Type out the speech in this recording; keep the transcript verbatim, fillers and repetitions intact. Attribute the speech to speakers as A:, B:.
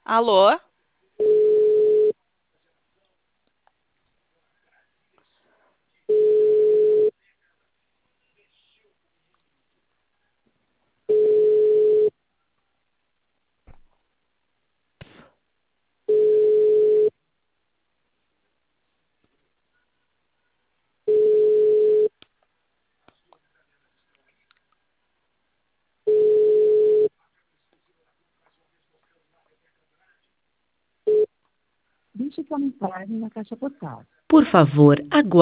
A: Alô?
B: Deixe sua mensagem na caixa postal.
C: Por favor, aguarde.